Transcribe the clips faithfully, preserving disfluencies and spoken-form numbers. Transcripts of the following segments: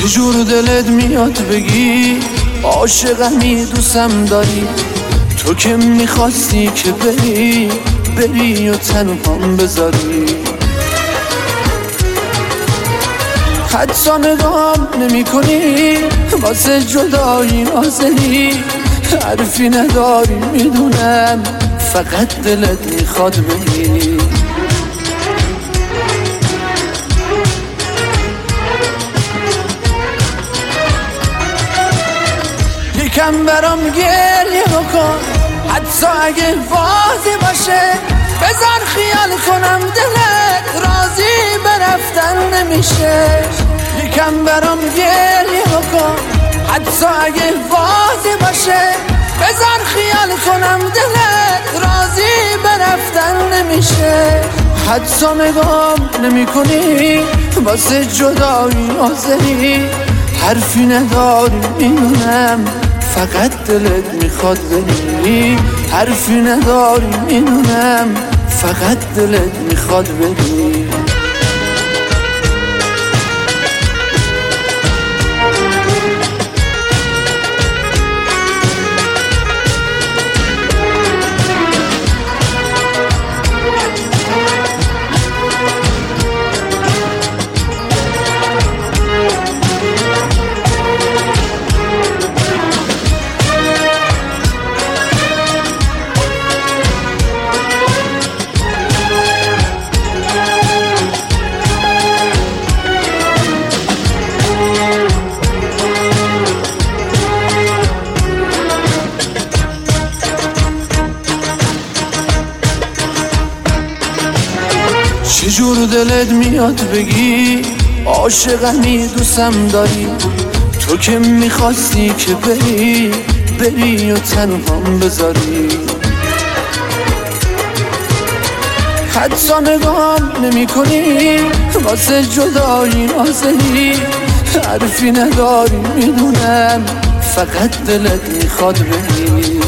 چجور دلت میاد بگی عاشقمی دوستم داری؟ تو که میخواستی که بری بری و تنهام بذاری. حتی نگام نمی کنی واسه جدایی نازلی، حرفی نداری میدونم فقط دلت میخواد بگی. یکم برام گریه بکن حتی اگه واضح باشه، بذار خیال کنم دلت راضی به رفتن نمیشه. یکم برام گریه بکن حتی اگه واضح باشه، بذار خیال کنم دلت راضی به رفتن نمیشه. حتی نگام نمی کنی واسه جدایی نازلی، حرفی نداری میدونم فقط دلت میخواد بری. حرفی نداری میدونم فقط دلت میخواد بری. چجور دلت میاد بگی عاشقمی دوستم داری؟ تو که میخواستی که بری بری و تنهام بذاری. حتی نگام نمی کنی واسه جدایی نازلی، حرفی نداری میدونم فقط دلت میخواد بری.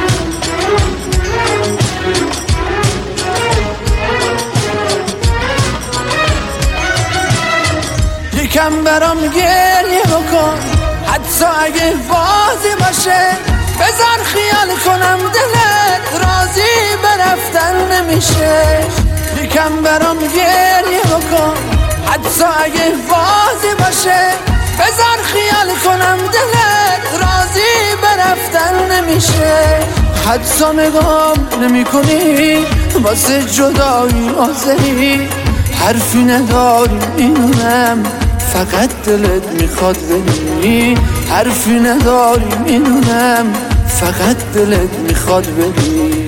یکم برام گریه بکن حتی اگه واضح باشه، بذار خیال کنم دلت راضی به رفتن نمیشه. یکم برام گریه بکن حتی اگه واضح باشه، بذار خیال کنم دلت راضی به رفتن نمیشه. حتی نگام نمی کنی واسه جدایی نازلی، حرفی نداری میدونم فقط دلت میخواد بری. حرفی نداری میدونم فقط دلت میخواد بری.